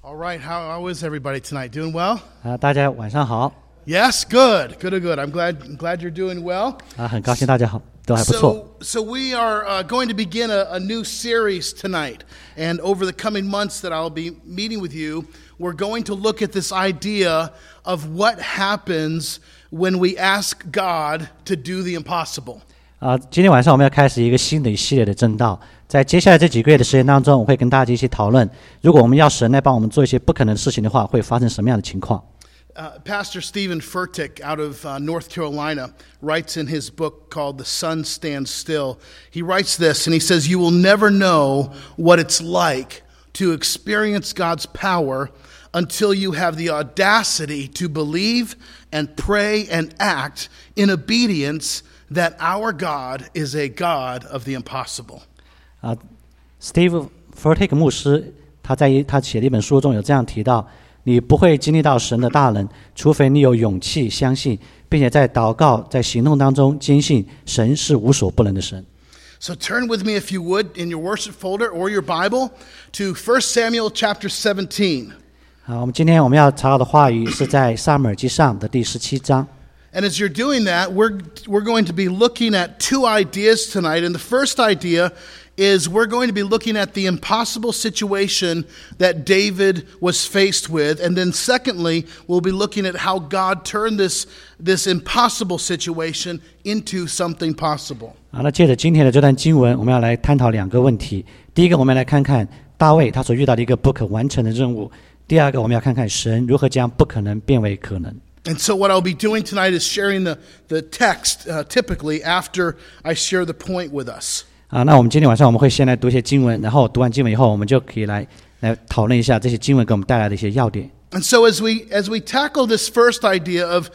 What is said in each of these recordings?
All right, how is everybody tonight? Doing well? 大家晚上好。 Yes, good. I'm glad you're doing well. 很高兴大家好，都还不错。 So we are going to begin a new series tonight, and over the coming months that I'll be meeting with you, we're going to look at this idea of what happens when we ask God to do the impossible. 今天晚上我们要开始一个新的一系列的正道，在接下来这几个月的时间当中，我会跟大家一起讨论，如果我们要神来帮我们做一些不可能的事情的话，会发生什么样的情况。 Pastor Stephen Furtick out of North Carolina writes in his book called The Sun Stands Still. He writes this, and he says, "You will never know what it's like to experience God's power until you have the audacity to believe and pray and act in obedience that our God is a God of the impossible." Steve Furtick 牧师他在他写的一本书中有这样提到，你不会经历到神的大能，除非你有勇气相信，并且在祷告、在行动当中坚信神是无所不能的神。 So turn with me, if you would, in your worship folder or your Bible to 1 Samuel chapter 17. 我们今天要查考的话语是在撒母耳记上的第17章。 And as you're doing that, we're going to be looking at two ideas tonight. And the first idea is we're going to be looking at the impossible situation that David was faced with. And then secondly, we'll be looking at how God turned this impossible situation into something possible. 那借着今天的这段经文，我们要来探讨两个问题。第一个，我们来看看大卫他所遇到的一个不可完成的任务；第二个，我们要看看神如何将不可能变为可能。 And so what I'll be doing tonight is sharing the text typically after I share the point with us. 那我们今天晚上我们会先来读一些经文，然后读完经文以后，我们就可以来讨论一下这些经文给我们带来的一些要点。 And so as we tackle this first idea of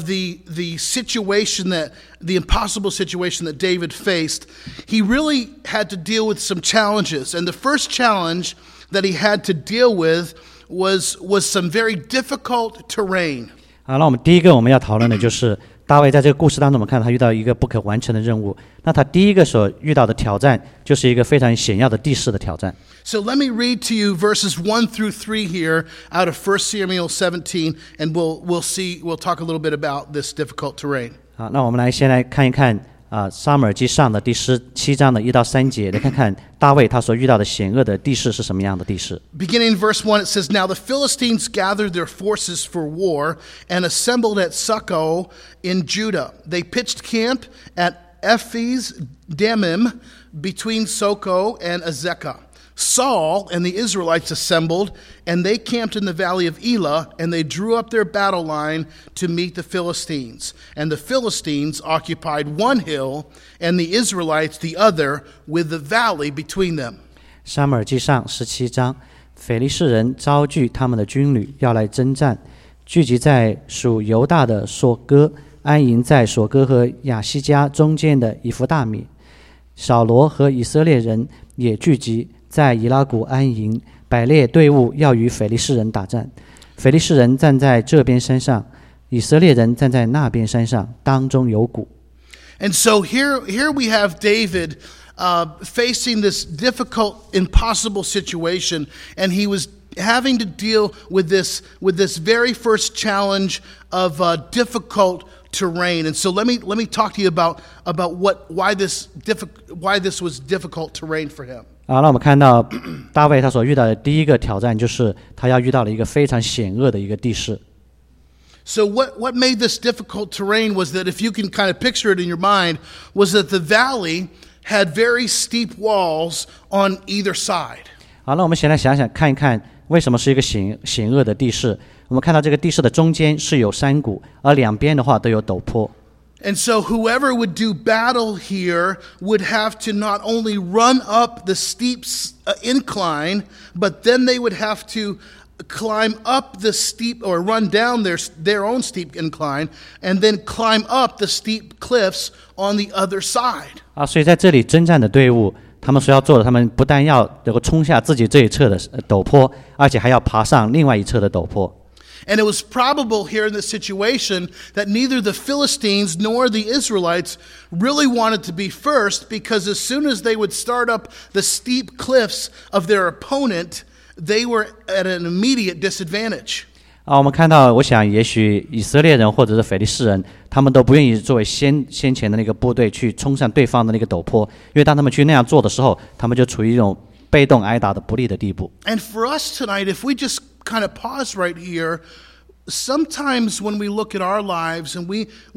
the situation the impossible situation that David faced, he really had to deal with some challenges. And the first challenge that he had to deal with was some very difficult terrain. 那我们第一个我们要讨论的就是大卫在这个故事当中，我们看到他遇到一个不可完成的任务。那他第一个所遇到的挑战，就是一个非常险要的地势的挑战。 So let me read to you verses 1 through 3 here out of 1 Samuel 17, and we'll talk a little bit about this difficult terrain. 好，那我们先来看一看撒母耳记上的第17章的1到3节，来看看大卫他所遇到的险恶的地势是什么样的地势。 Beginning in verse 1, it says, "Now the Philistines gathered their forces for war and assembled at Succoth in Judah. They pitched camp at Ephes Dammim between Succoth and Azekah. Saul and the Israelites assembled, and they camped in the valley of Elah, and they drew up their battle line to meet the Philistines. And the Philistines occupied one hill, and the Israelites the other, with the valley between them." 撒母耳记上17章，非利士人招聚他们的军旅要来征战，聚集在属犹大的索哥，安营在索哥和亚西加中间的以弗大米。扫罗和以色列人也聚集在以拉谷安营，摆列队伍要与非利士人打战。非利士人站在这边山上，以色列人站在那边山上，当中有谷。 And so here we have David facing this difficult, impossible situation, and he was having to deal with this very first challenge of difficult terrain. And so let me talk to you about why this was difficult terrain for him. 那我们看到大卫他所遇到的第一个挑战，就是他要遇到了一个非常险恶的一个地势。 So what made this difficult terrain was that, if you can kind of picture it in your mind, was that the valley had very steep walls on either side. 好，那我们先来想想看一看，为什么是一个险恶的地势？我们看到这个地势的中间是有山谷，而两边的话都有陡坡。 And so whoever would do battle here would have to not only run up the steep incline, but then they would have to climb up the steep, or run down their own steep incline, and then climb up the steep cliffs on the other side. 所以在这里征战的队伍，他们所要做的，他们不但要能够冲下自己这一侧的陡坡，而且还要爬上另外一侧的陡坡。 And it was probable here in this situation that neither the Philistines nor the Israelites really wanted to be first, because as soon as they would start up the steep cliffs of their opponent, they were at an immediate disadvantage. 我们看到，我想也许以色列人或者是非利士人，他们都不愿意作为先前的那个部队去冲上对方的那个陡坡，因为当他们去那样做的时候，他们就处于一种被动挨打的不利的地步。 And for us tonight, if we just kind of pause right here, sometimes when we look at our lives and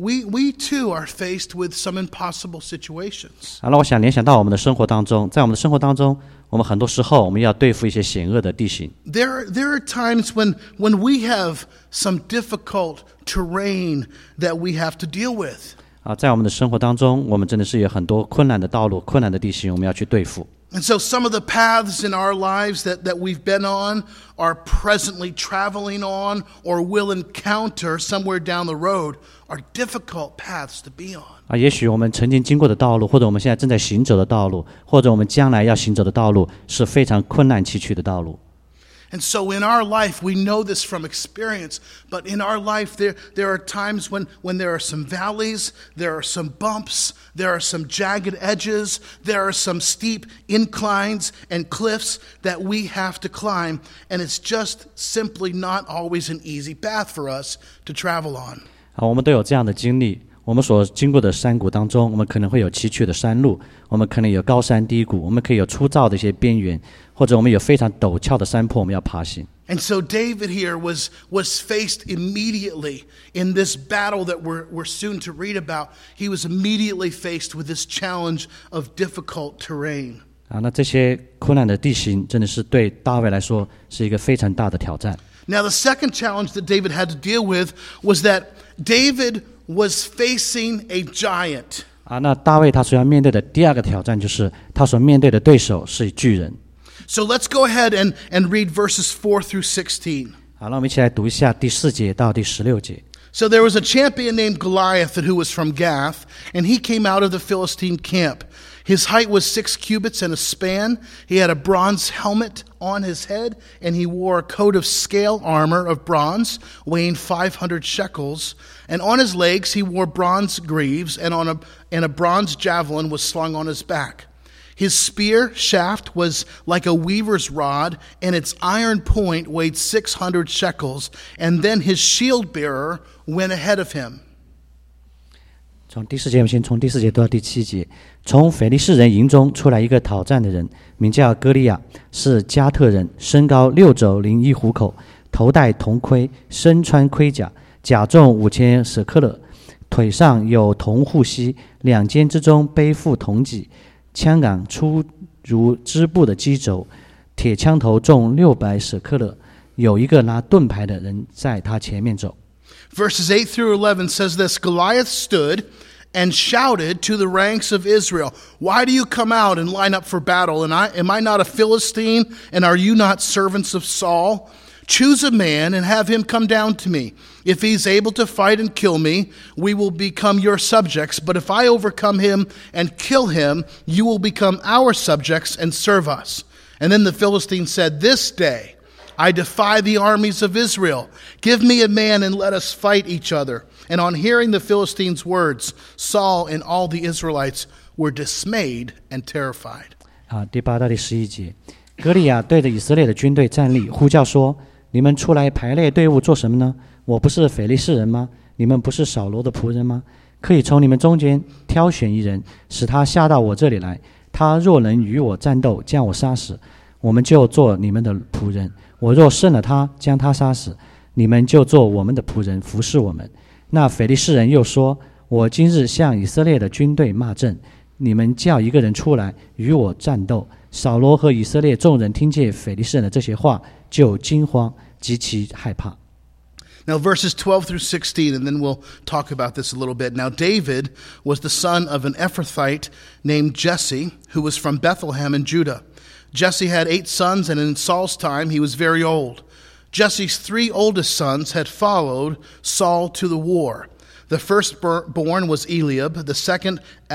we too are faced with some impossible situations. 那我想联想到我们的生活当中，在我们的生活当中，我们很多时候我们要对付一些险恶的地形。 There are times when we have some difficult terrain that we have to deal with. 在我们的生活当中，我们真的是有很多困难的道路、困难的地形，我们要去对付。 And so some of the paths in our lives that we've been on, are presently traveling on, or will encounter somewhere down the road, are difficult paths to be on. 也许我们曾经经过的道路，或者我们现在正在行走的道路，或者我们将来要行走的道路，是非常困难崎岖的道路。 And so in our life, we know this from experience, but in our life there are times when there are some valleys, there are some bumps, there are some jagged edges, there are some steep inclines and cliffs that we have to climb, and it's just simply not always an easy path for us to travel on. 我们都有这样的经历。我们所经过的山谷当中，我们可能会有崎岖的山路，我们可能有高山低谷，我们可以有粗糙的一些边缘，或者我们有非常陡峭的山坡，我们要爬行。 And so David here was faced immediately in this battle that we're soon to read about. He was immediately faced with this challenge of difficult terrain. 那这些困难的地形真的是对大卫来说是一个非常大的挑战。 Now the second challenge that David had to deal with was that David was facing a giant. 那大卫他所要面对的第二个挑战就是他所面对的对手是巨人。 So let's go ahead and read verses 4 through 16. 好，那我们一起来读一下第4节到第16节。 So there was a champion named Goliath who was from Gath, and he came out of the Philistine camp. His height was 6 cubits and a span. He had a bronze helmet on his head, and he wore a coat of scale armor of bronze, weighing 500 shekels. And on his legs he wore bronze greaves, and a bronze javelin was slung on his back. His spear shaft was like a weaver's rod, and its iron point weighed 600 shekels. And then his shield bearer went ahead of him. 从第4节，我们先从第4节读到第7节。从非利士人营中出来一个讨战的人，名叫歌利亚，是加特人，身高6肘零1虎口，头戴铜盔，身穿盔甲，甲重5000舍克勒，腿上有铜护膝，两肩之中背负铜戟，枪杆粗如织布的机轴，铁枪头重600舍克勒，有一个拿盾牌的人在他前面走。 Verses 8 through 11 says this, Goliath stood and shouted to the ranks of Israel, "Why do you come out and line up for battle? And am I not a Philistine? And are you not servants of Saul? Choose a man and have him come down to me. If he's able to fight and kill me, we will become your subjects. But if I overcome him and kill him, you will become our subjects and serve us." And then the Philistine said, "This day I defy the armies of Israel. Give me a man and let us fight each other." And on hearing the Philistines' words, Saul and all the Israelites were dismayed and terrified. 第8到第11节，歌利亚对着以色列的军队站立，呼叫说：“你们出来排列队伍做什么呢？我不是非利士人吗？你们不是扫罗的仆人吗？可以从你们中间挑选一人，使他下到我这里来。他若能与我战斗，将我杀死，我们就做你们的仆人。我若胜了他，将他杀死，你们就做我们的仆人，服侍我们。”那非利士人又说：“我今日向以色列的军队骂阵，你们叫一个人出来与我战斗。”扫罗和以色列众人听见非利士人的这些话，就惊慌，极其害怕。 Now verses 12 through 16, and then we'll talk about this a little bit. Now David was the son of an Ephrathite named Jesse, who was from Bethlehem in Judah. Jesse had 8 sons, and in Saul's time he was very old. Jesse's 3 oldest sons had followed Saul to the war. The firstborn was Eliab, the second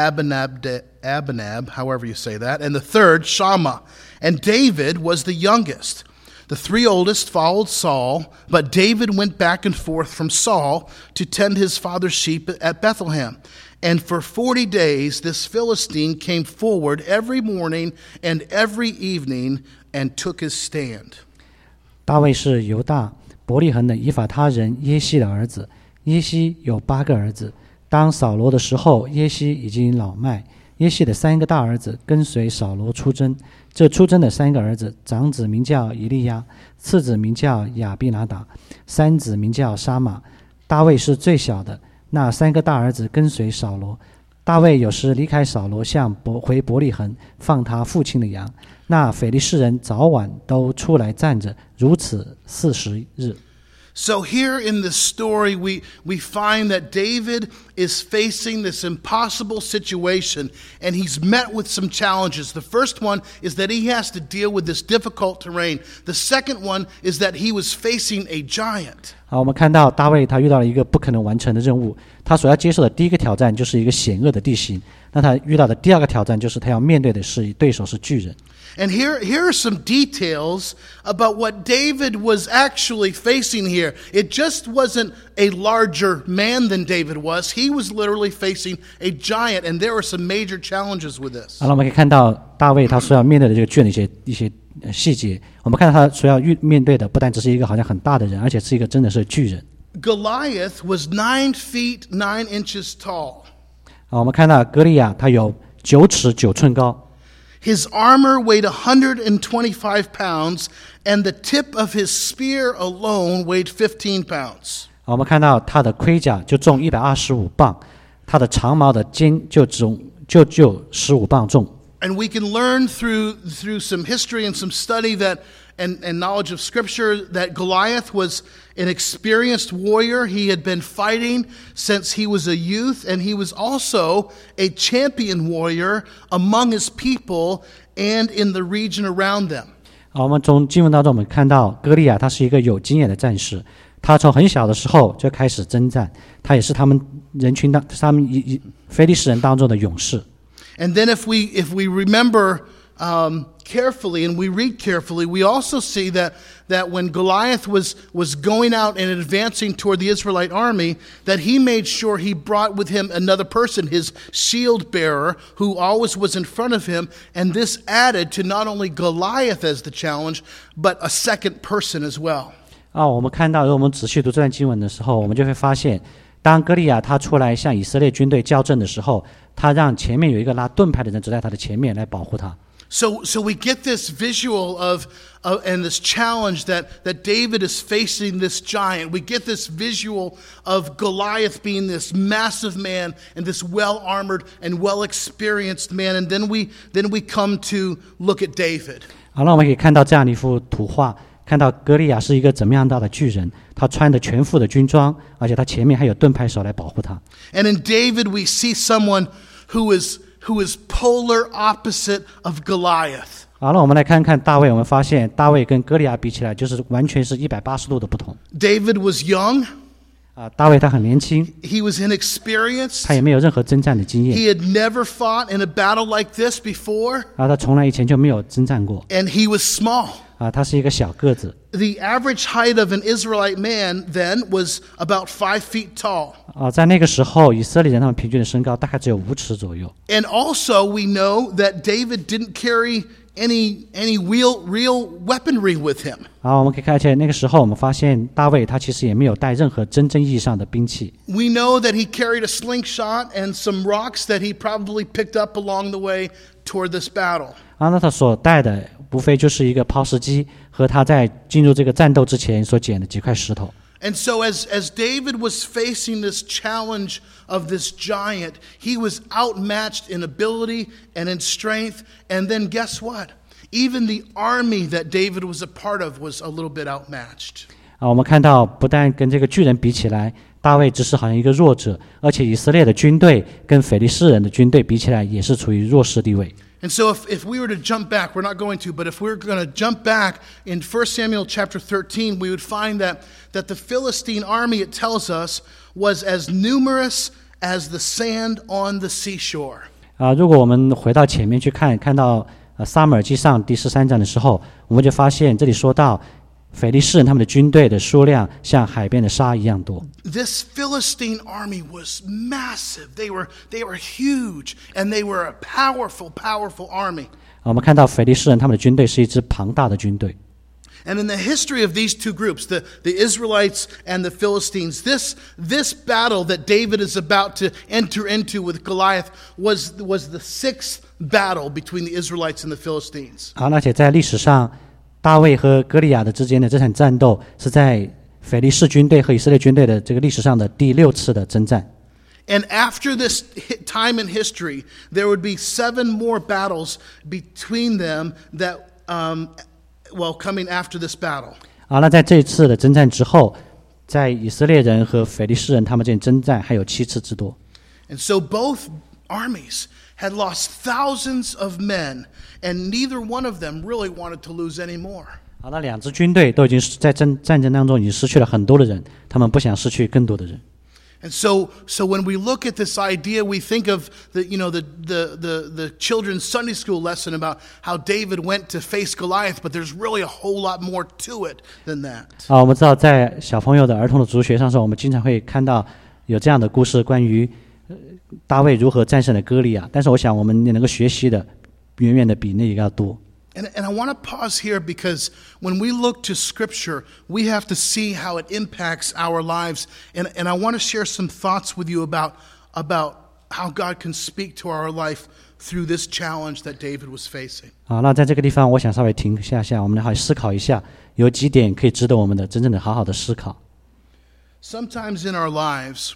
Abinab, however you say that, and the third Shammah. And David was the youngest. The 3 oldest followed Saul, but David went back and forth from Saul to tend his father's sheep at Bethlehem. And for 40 days this Philistine came forward every morning and every evening and took his stand. 大卫是犹大伯利恒的以法他人耶西的儿子，耶西有8个儿子。当扫罗的时候，耶西已经老迈。耶西的3个大儿子跟随扫罗出征，这出征的3个儿子，长子名叫以利亚，次子名叫亚比拿达，三子名叫沙马。大卫是最小的，那3个大儿子跟随扫罗。大卫有时离开扫罗，回伯利恒，放他父亲的羊。那非利士人早晚都出来站着，如此40日。 So here in this story, we find that David is facing this impossible situation, and he's met with some challenges. The first one is that he has to deal with this difficult terrain. The second one is that he was facing a giant. 好，我们看到大卫他遇到了一个不可能完成的任务，他所要接受的第一个挑战就是一个险恶的地形。那他遇到的第二个挑战就是他要面对的是对手是巨人。 And here are some details about what David was actually facing here. It just wasn't a larger man than David was. He was literally facing a giant, and there were some major challenges with this. 好了，我们可以看到大卫他所要面对的这个巨人的一些细节。我们看到他所要面对的不但只是一个好像很大的人，而且是一个真的是巨人。 Goliath was 9 feet 9 inches tall. 好，我们看到歌利亚他有9尺9寸高。 His armor weighed 125 pounds, and the tip of his spear alone weighed 15 pounds. 我们看到他的盔甲就重125磅，他的长矛的尖就15磅重。 And we can learn through some history and some study that and knowledge of Scripture that Goliath was an experienced warrior. He had been fighting since he was a youth, and he was also a champion warrior among his people and in the region around them. 好，我们从经文当中我们看到歌利亚他是一个有经验的战士，他从很小的时候就开始征战，他也是他们非利士人当中的勇士。 And then if we remember carefully and we read carefully, we also see that when Goliath was going out and advancing toward the Israelite army, that he made sure he brought with him another person, his shield bearer, who always was in front of him, and this added to not only Goliath as the challenge, but a second person as well. 我们看到，如果我们仔细读这段经文的时候，我们就会发现，当歌利亚他出来向以色列军队交阵的时候，他让前面有一个拿盾牌的人走在他的前面来保护他。 So we get this visual of and this challenge that David is facing this giant. We get this visual of Goliath being this massive man and this well-armored and well-experienced man. And then we come to look at David. 好了，我们可以看到这样的一幅图画，看到歌利亚是一个怎么样大的巨人，他穿的全副的军装，而且他前面还有盾牌手来保护他。 And in David we see someone who is polar opposite of Goliath. 好了，我们来看看大卫，我们发现大卫跟歌利亚比起来，就是完全是180度的不同。 David was young. 大卫他很年轻， He was inexperienced. 他也没有任何征战的经验。 He had never fought in a battle like this before. 他从来以前就没有征战过。 And he was small. 他是一个小个子。 The average height of an Israelite man then was about 5 feet tall. 在那个时候，以色列人他们平均的身高大概只有5尺左右。 And also we know that David didn't carry any real weaponry with him. 我们可以看见那个时候，我们发现大卫他其实也没有带任何真正意义上的兵器。 We know that he carried a slingshot and some rocks that he probably picked up along the way toward this battle. 那他所带的无非就是一个抛石机和他在进入这个战斗之前所捡的几块石头。 And so as David was facing this challenge of this giant, he was outmatched in ability and in strength. And then guess what? Even the army that David was a part of was a little bit outmatched. 我们看到不但跟这个巨人比起来，大卫只是好像一个弱者，而且以色列的军队跟非利士人的军队比起来也是处于弱势地位。 And so if we were to jump back, we're not going to, but if we're going to jump back in 1 Samuel chapter 13, we would find that the Philistine army, it tells us, was as numerous as the sand on the seashore. 如果我们回到前面去看到撒母耳记上第13章的时候，我们就发现这里说到非利士人他们的军队的数量像海边的沙一样多。 This Philistine army was massive. They were huge, and they were a powerful army. 我们看到非利士人他们的军队是一支庞大的军队。 And in the history of these two groups, the Israelites and the Philistines, this battle that David is about to enter into with Goliath was the sixth battle between the Israelites and the Philistines. 好，而且在历史上，大卫和歌利亚的之间的这场战斗是在腓利士军队和以色列军队的这个历史上的第6次的征战。 And after this time in history, there would be 7 more battles between them that, coming after this battle. 好，那在这一次的征战之后，在以色列人和腓利士人他们之间征战还有7次之多。 And so both armies had lost thousands of men, and neither one of them really wanted to lose any more. 好，那两支军队都已经在战争当中已经失去了很多的人，他们不想失去更多的人。 And so when we look at this idea, we think of the children's Sunday school lesson about how David went to face Goliath, but there's really a whole lot more to it than that. 我们知道在小朋友的儿童的主学上，我们经常会看到有这样的故事，关于大卫如何战胜了歌利亚。但是我想我们也能够学习的远远的比那个要多。 And I want to pause here because when we look to Scripture, we have to see how it impacts our lives. And I want to share some thoughts with you about how God can speak to our life through this challenge that David was facing. 好，那在这个地方，我想稍微停下，我们来好好思考一下，有几点可以值得我们的真正的好好的思考。 Sometimes in our lives,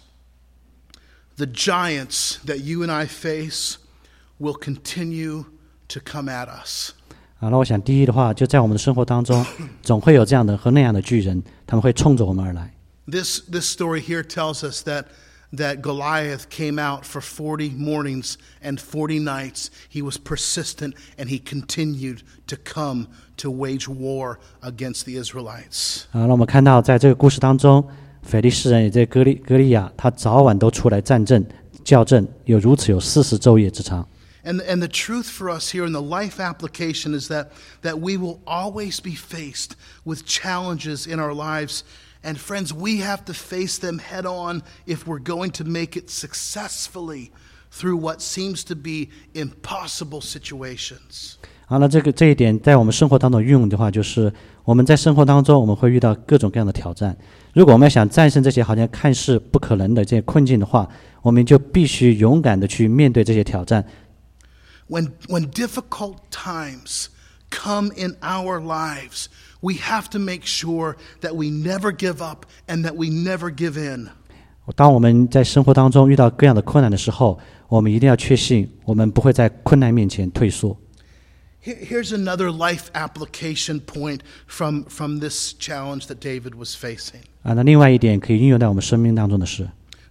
the giants that you and I face will continue to come at us. 好，那我想第一的话，就在我们的生活当中，总会有这样的和那样的巨人，他们会冲着我们而来。 This story here tells us that Goliath came out for 40 mornings and 40 nights. He was persistent and he continued to come to wage war against the Israelites. 好，那我们看到在这个故事当中，腓利士人也在歌利亚，他早晚都出来战阵校正，有40昼夜之长。 And the truth for us here in the life application is that we will always be faced with challenges in our lives. And friends, we have to face them head on if we're going to make it successfully through what seems to be impossible situations. 好，那这一点在我们生活当中运用的话，就是我们在生活当中我们会遇到各种各样的挑战。如果我们要想战胜这些好像看似不可能的这些困境的话，我们就必须勇敢的去面对这些挑战。 When difficult times come in our lives, we have to make sure that we never give up and that we never give in. 当我们在生活当中遇到各样的困难的时候，我们一定要确信，我们不会在困难面前退缩。 Here's another life application point from this challenge that David was facing. 那另外一点可以运用在我们生命当中的是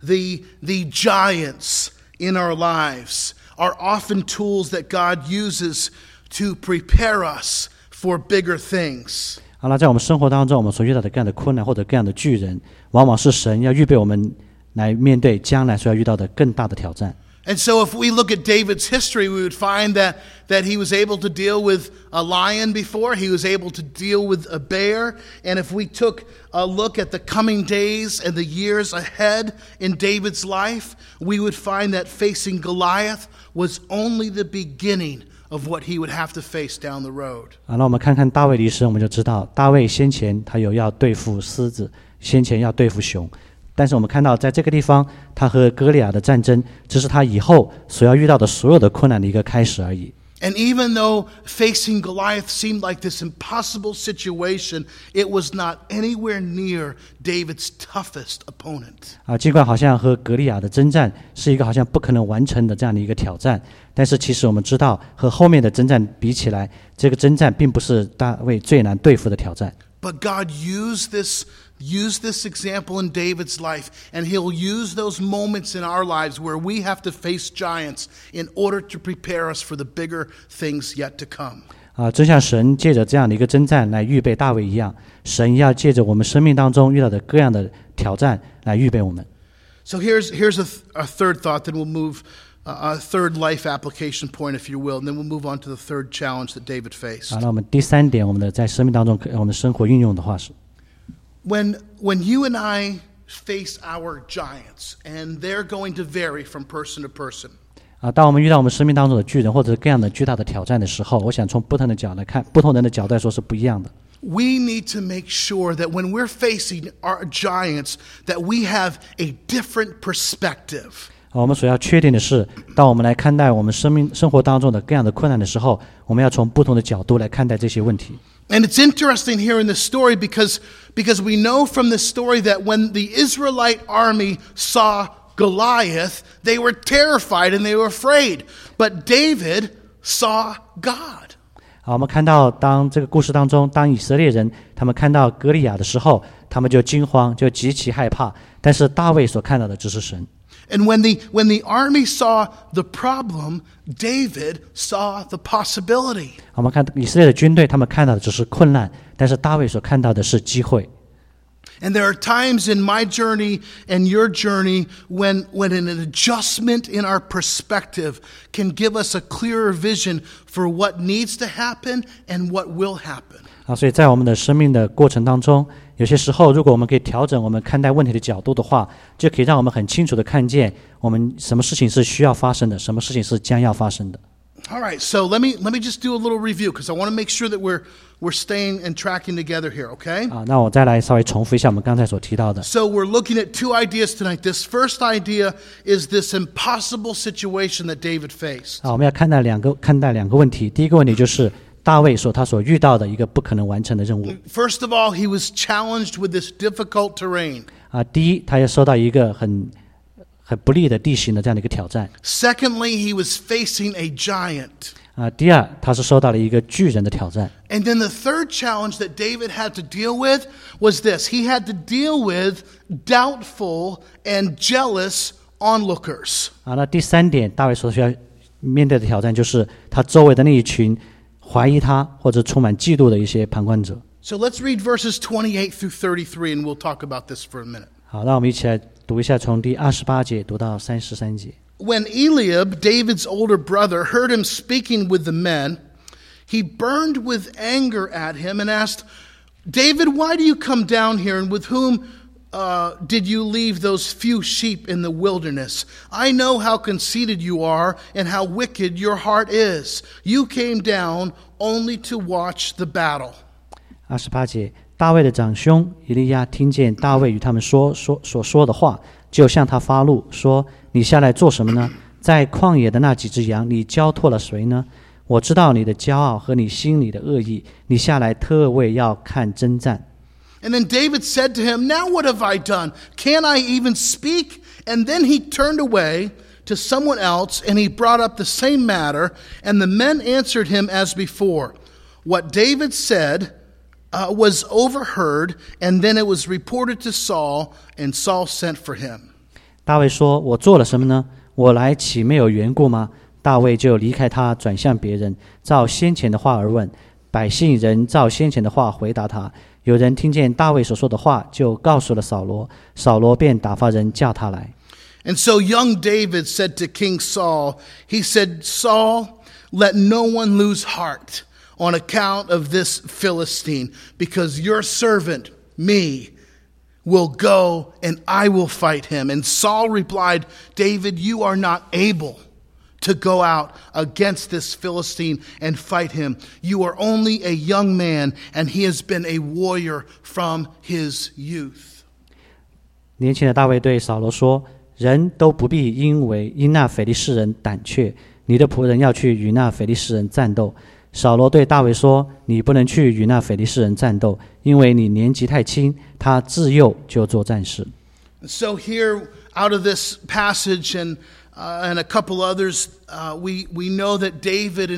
The giants in our lives are often tools that God uses to prepare us for bigger things. 好了，在我们生活当中，我们所遇到的各样的困难或者各样的巨人，往往是神要预备我们来面对将来所要遇到的更大的挑战。 And so if we look at David's history, we would find that he was able to deal with a lion before, he was able to deal with a bear, and if we took a look at the coming days and the years ahead in David's life, we would find that facing Goliath was only the beginning of what he would have to face down the road. 那我们看看大卫的一生，我们就知道大卫先前他有要对付狮子，先前要对付熊，但是我们看到在这个地方，他和歌利亚的战争，这是他以后所要遇到的所有的困难的一个开始而已。 And even though facing Goliath seemed like this impossible situation, it was not anywhere near David's toughest opponent. 尽管好像和歌利亚的征战是一个好像不可能完成的这样的一个挑战，但是其实我们知道和后面的征战比起来，这个征战并不是大卫最难对付的挑战。 But God used this example in David's life, and he'll use those moments in our lives where we have to face giants in order to prepare us for the bigger things yet to come. 就像神借着这样的一个征战来预备大卫一样，神要借着我们生命当中遇到的各样的挑战来预备我们。 So here's a third thought, then we'll move a third life application point, if you will, and then we'll move on to the third challenge that David faced. 那我们第三点，我们的在生命当中，我们的生活运用的话是。 When you and I face our giants, and they're going to vary from person to person. 当我们遇到我们生命当中的巨人或者各样的巨大的挑战的时候，我想从不同的角来看，不同人的角度来说是不一样的。 we need to make sure that when we're facing our giants, that we have a different perspective. 我们所要确定的是，当我们来看待我们生活当中的各样的困难的时候，我们要从不同的角度来看待这些问题。 And it's interesting here in this story because we know from this story that when the Israelite army saw Goliath, they were terrified and they were afraid. But David saw God. 我们看到当这个故事当中，当以色列人他们看到歌利亚的时候，他们就惊慌，就极其害怕。但是大卫所看到的只是神。 And when the army saw the problem, David saw the possibility. 我们看以色列的军队，他们看到的只是困难，但是大卫所看到的是机会。 And there are times in my journey and your journey when an adjustment in our perspective can give us a clearer vision for what needs to happen and what will happen. 所以在我们的生命的过程当中，有些时候如果我们可以调整我们看待问题的角度的话，就可以让我们很清楚的看见我们什么事情是需要发生的，什么事情是将要发生的。 All right, so let me just do a little review because I want to make sure that we're staying and tracking together here, okay? 那我再来稍微重复一下我们刚才所提到的。 So we're looking at two ideas tonight. This first idea is this impossible situation that David faced. 我们要看待两个问题。第一个问题就是大卫他所遇到的一个不可能完成的任务。 First of all, he was challenged with this difficult terrain. 第一，他要受到一个很不利的地形的这样的一个挑战。 Secondly, he was facing a giant. 第二，他是受到了一个巨人的挑战。 And then the third challenge that David had to deal with was this. He had to deal with doubtful and jealous onlookers. 那第三点，大卫所需要面对的挑战就是他周围的那一群怀疑他或者充满嫉妒的一些旁观者。 So let's read verses 28 through 33 and we'll talk about this for a minute. 好，那我们一起来读一下从第28节读到33节。 When Eliab, David's older brother, heard him speaking with the men, he burned with anger at him and asked, David, why do you come down here, and with whom did you leave those few sheep in the wilderness? I know how conceited you are and how wicked your heart is. You came down only to watch the battle. 28节，大卫的长兄以利亚听见大卫与他们所说的话，就向他发怒，说：“你下来做什么呢？在旷野的那几只羊，你交托了谁呢？我知道你的骄傲和你心里的恶意，你下来特为要看征战。” And then David said to him, Now what have I done? Can't I even speak? And then he turned away to someone else, and he brought up the same matter, and the men answered him as before. What David said was overheard, and then it was reported to Saul, and Saul sent for him. 大卫说：“我做了什么呢？我来岂没有缘故吗？”大卫就离开他，转向别人，照先前的话而问。百姓人照先前的话回答他。有人听见大卫所说的话，就告诉了扫罗，扫罗便打发人叫他来。 And so young David said to King Saul, he said, Saul, let no one lose heart on account of this Philistine, because your servant, me, will go and I will fight him. And Saul replied, David, you are not able to go out against this Philistine and fight him. You are only a young man, and he has been a warrior from his youth. 年轻的大卫对扫罗说：“人都不必因那非利士人胆怯，你的仆人要去与那非利士人战斗。”扫罗对大卫说：“你不能去与那非利士人战斗，因为你年纪太轻，他自幼就做战士。” So here, out of this passage and a couple others, we know that David,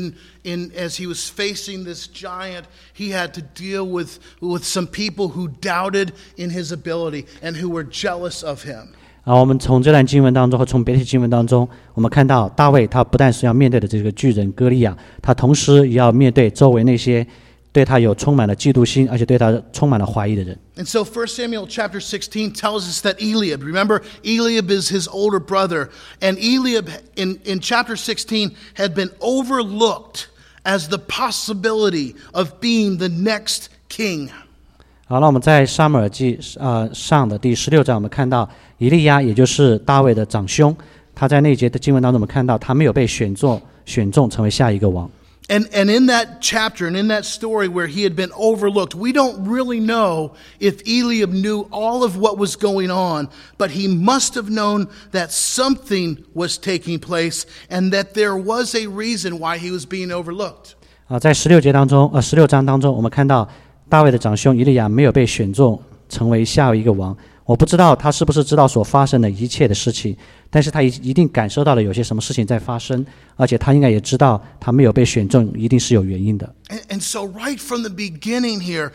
as he was facing this giant, he had to deal with some people who doubted in his ability and who were jealous of him. 我们从这段经文当中和从别的经文当中，我们看到大卫他不但是要面对的这个巨人歌利亚，他同时也要面对周围那些对他有充满了嫉妒心，而且对他充满了怀疑的人。 And so 1 Samuel chapter 16 tells us that Eliab, remember, Eliab is his older brother, and Eliab in chapter 16 had been overlooked as the possibility of being the next king. 好，那我们在撒母耳记上的第16章，我们看到以利亚，也就是大卫的长兄，他在那节的经文当中，我们看到他没有被选中成为下一个王。 And in that chapter and in that story where he had been overlooked, we don't really know if Eliab knew all of what was going on, but he must have known that something was taking place and that there was a reason why he was being overlooked. 在16章当中，我们看到大卫的长兄以利亚没有被选中成为下一个王。我不知道他是不是知道所发生的一切的事情，但是他一定感受到了有些什么事情在发生，而且他应该也知道他没有被选中一定是有原因的。 And so right from the beginning here,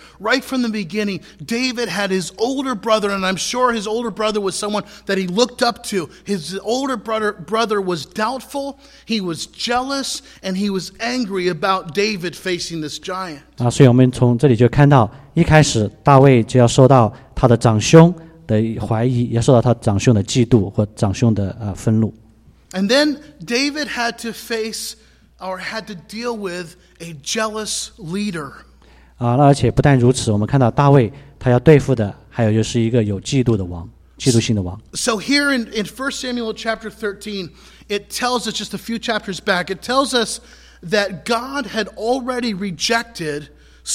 David had his older brother, and I'm sure his older brother was someone that he looked up to. His older brother was doubtful, he was jealous, and he was angry about David facing this giant. 所以我们从这里就看到，一开始大卫就要受到他的长兄的怀疑，也受到他长兄的嫉妒或长兄的愤怒。 And then David had to face or had to deal with a jealous leader. 而且不但如此，我们看到大卫他要对付的还有就是一个有嫉妒的王，嫉妒心的王。 So here in 1 Samuel chapter 13, it tells us just a few chapters back, it tells us that God had already rejected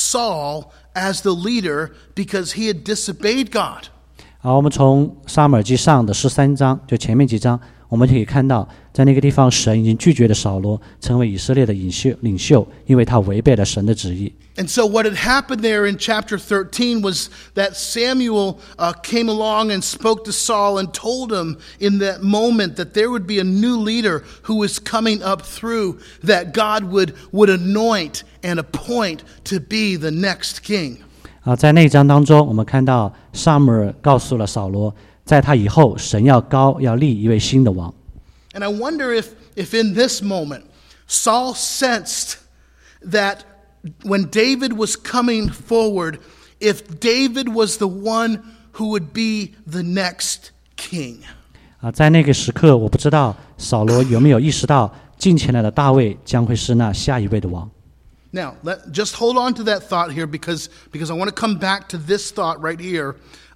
Saul as the leader because he had disobeyed God. 我们从撒母耳记上的13章，就前面几章，我们可以看到，在那个地方，神已经拒绝了扫罗成为以色列的领袖，因为他违背了神的旨意。 And so what had happened there in chapter 13 was that Samuel came along and spoke to Saul and told him in that moment that there would be a new leader who was coming up through, that God would anoint and appoint to be the next king. 在那一章当中，我们看到撒母耳告诉了扫罗，在他以后，神要立一位新的王。 And I wonder if in this moment, Saul sensed that when David was coming forward, if David was the one who would be the next king. 在那个时刻，我不知道扫罗有没有意识到，近前来的大卫将会是那下一位的王。 Now, just hold on to that thought here because I want to come back to this thought right here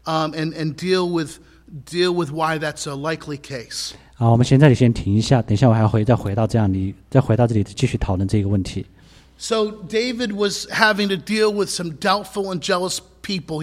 and deal with why that's a likely case. 我们先这里先停一下，等一下我还要再回到这里继续讨论这个问题。 So David was having to deal with some doubtful and jealous people.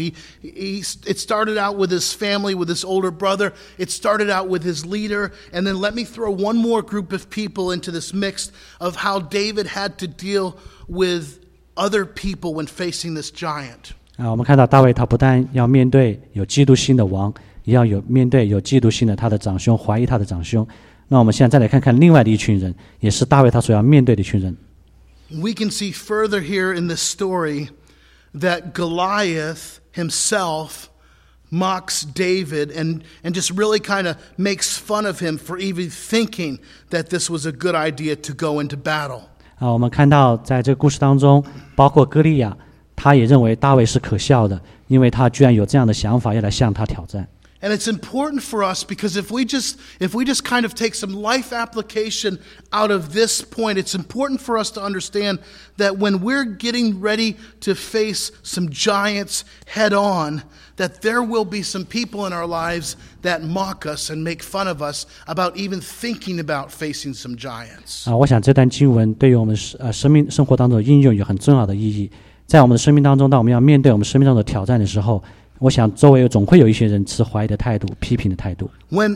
It started out with his family, with his older brother. It started out with his leader. And then let me throw one more group of people into this mix of how David had to deal with other people when facing this giant. 我们看到大卫他不但要面对有嫉妒心的王，也要面对有嫉妒心的他的长兄，怀疑他的长兄。那我们现在再来看看另外的一群人，也是大卫他所要面对的一群人。 We can see further here in this story that Goliath himself mocks David and just really kind of makes fun of him for even thinking that this was a good idea to go into battle. 我们看到在这个故事当中，包括歌利亚，他也认为大卫是可笑的，因为他居然有这样的想法要来向他挑战。 And it's important for us because if we just kind of take some life application out of this point, it's important for us to understand that when we're getting ready to face some giants head on, that there will be some people in our lives that mock us and make fun of us about even thinking about facing some giants. 我想这段经文对于我们生活当中的应用有很重要的意义。在我们的生命当中，当我们要面对我们生命当中的挑战的时候，我想周围总会有一些人持怀疑的态度、批评的态度。 When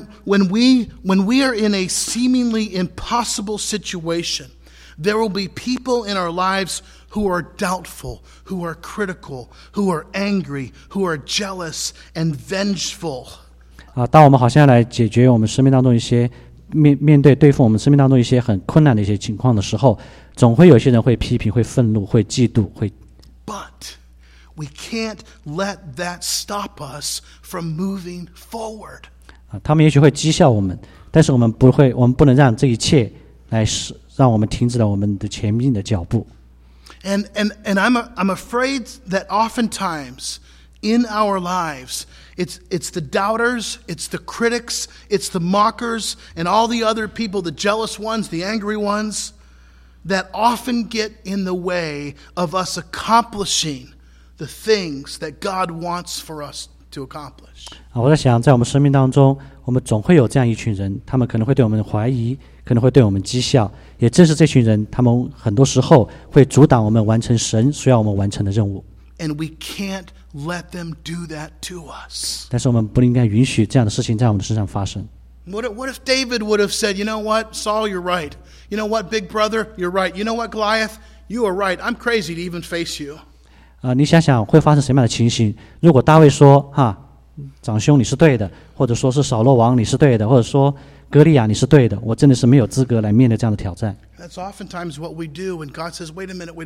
we are in a seemingly impossible situation, there will be people in our lives who are doubtful, who are critical, who are angry, who are jealous and vengeful. 当我们好像要来解决我们生命当中一些对付我们生命当中一些很困难的一些情况的时候，总会有些人会批评、会愤怒、会嫉妒、会。 But we can't let that stop us from moving forward. 他们也许会讥笑我们，但是我们不能让这一切来让我们停止了我们的前进的脚步。 And I'm afraid that oftentimes in our lives, it's the doubters, it's the critics, it's the mockers, and all the other people, the jealous ones, the angry ones, that often get in the way of us accomplishing the things that God wants for us to accomplish. 我在想，在我们生命当中，我们总会有这样一群人，他们可能会对我们怀疑， 可能会对我们讥笑。也正是这群人，他们很多时候会阻挡我们完成神需要我们完成的任务。 And we can't let them do that to us. 但是我们不应该允许这样的事情在我们的身上发生。 What if David would have said, you know what, Saul, you're right. You know what, big brother, you're right. You know what, Goliath, you are right. I'm crazy to even face you. 你想想会发生什么样的情形？如果大卫说长兄你是对的，或者说是扫罗王你是对的，或者说歌利亚你是对的，我真的是没有资格来面对这样的挑战。 That's oftentimes what we do when God says, wait a minute.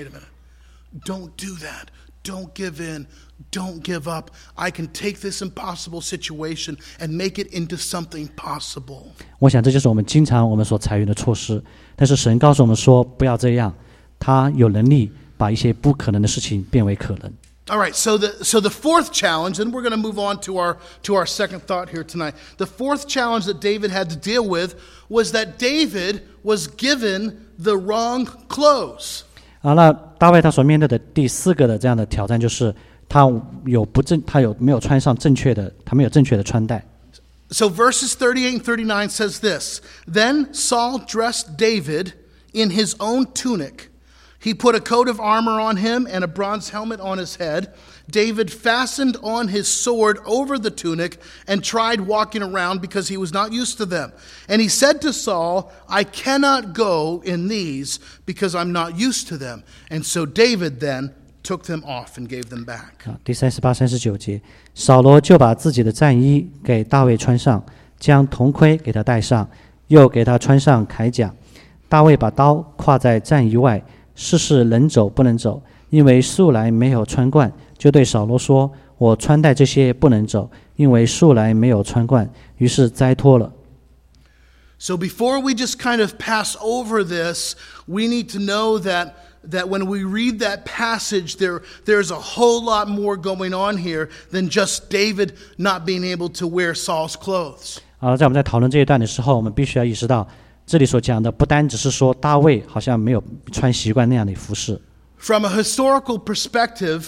Don't do that. Don't give in. Don't give up. I can take this impossible situation and make it into something possible. 我想这就是我们经常我们所采用的措施。但是神告诉我们说不要这样，他有能力把一些不可能的事情变为可能。 All right, so the fourth challenge, and we're going to move on to our second thought here tonight. The fourth challenge that David had to deal with was that David was given the wrong clothes. 那大卫他所面对的第四个的这样的挑战就是他没有穿上正确的穿戴。 So verses 38 and 39 says this, Then Saul dressed David in his own tunic. He put a coat of armor on him and a bronze helmet on his head. David fastened on his sword over the tunic and tried walking around because he was not used to them. And he said to Saul, I cannot go in these because I'm not used to them. And so David then took them off and gave them back. 第38、39节，扫罗就把自己的战衣给大卫穿上，将铜盔给他戴上，又给他穿上铠甲。大卫把刀挎在战衣外，试试能走不能走，因为素来没有穿惯，就对扫罗说：“我穿戴这些不能走，因为素来没有穿惯。”于是摘脱了。 So before we just kind of pass over this, we need to know that when we read that passage, there's a whole lot more going on here than just David not being able to wear Saul's clothes. 在我们在讨论这一段的时候，我们必须要意识到，这里所讲的不单只是说大卫好像没有穿习惯那样的服饰。 From a historical perspective,